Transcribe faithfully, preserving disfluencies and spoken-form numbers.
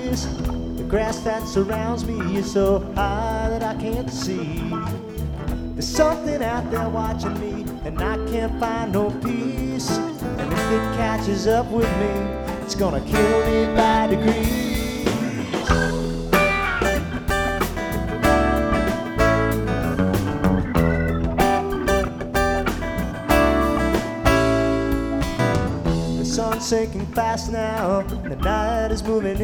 trees. The grass that surrounds me is so high that I can't see. There's something out there watching me, and I can't find no peace. And if it catches up with me, it's gonna kill me by degrees. The sun's sinking fast now, the night is moving